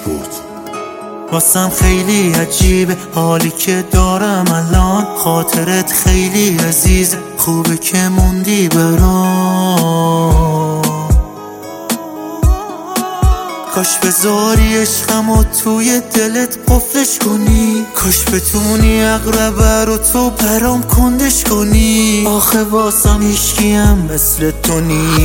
بود. واسم خیلی عجیبه حالی که دارم الان، خاطرت خیلی عزیزه، خوبه که موندی برام. کاش بذاری عشقمو توی دلت قفلش کنی، کاش بتونی اقربه رو تو برام کندش کنی. آخه واسم هیچکیم مثل تو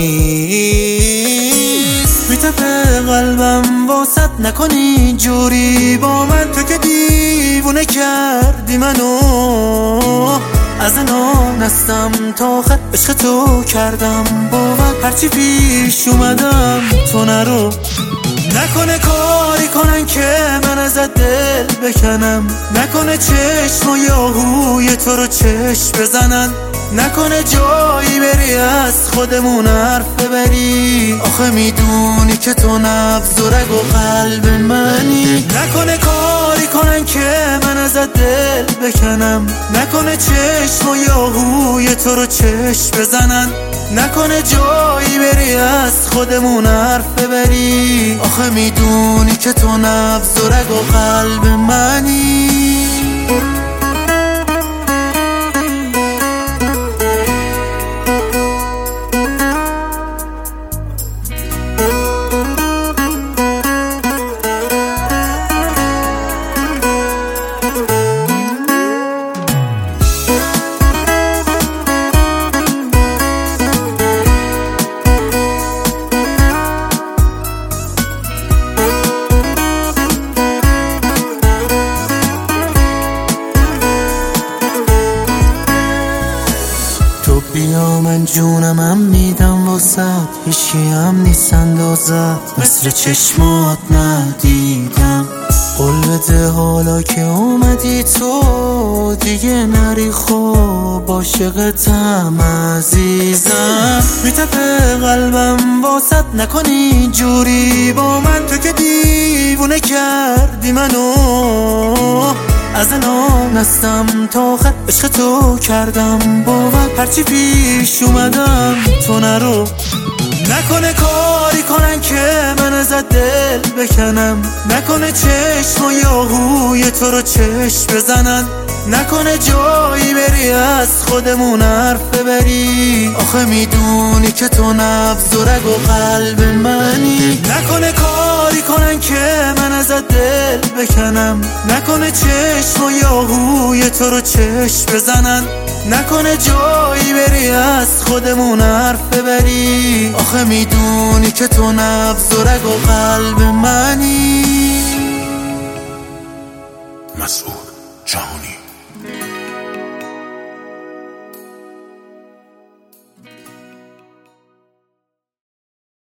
نیست، میتپه قلبم واسط نکنی اینجوری با من. تو که دیوونه کردی منو، از انان هستم تا خط عشق تو کردم باور. هرچی پیش اومدم تو نرو، نکنه کاری کنن که من ازت دل بکنم، نکنه چشم و یاهوی تو رو چشم بزنن، نکنه جایی بری از خودمون حرف ببری. آخه میدونی که تو نبض و رگ و قلب منی. نکنه کاری کنن که من ازت دل بکنم، نکنه چشم و یاهوی تو رو چشم بزنن، نکنه جایی بری از خودمون حرف ببری. آخه میدونی که تو نبض و رگ و قلب منی. بیا من جونم میدم واسط، هیچی هم نیست اندازت، مثل چشمات ندیدم. قول بده حالا که اومدی تو دیگه نری خوب، عاشقتم عزیزم. میتپه قلبم واسط نکنی اینجوری با من. تو که دیوونه کردی منو، از انان هستم تا خط عشق تو کردم باور. هرچی پیش اومدم تو نرو، نکنه کاری کنن که من ازت دل بکنم، نکنه چشم و یاهوی تو رو چشم بزنن، نکنه جایی بری از خودمون حرف ببری. آخه میدونی که تو نبض و رگ و قلب منی. نکنه کاری کنن که من ازت دل بکنم، نکنه چشم و یاهوی تو رو چشم بزنن، نکنه جایی بری از خودمون حرف ببری. آخه میدونی که تو نبض و رگ و قلب منی. مسعود جهانی.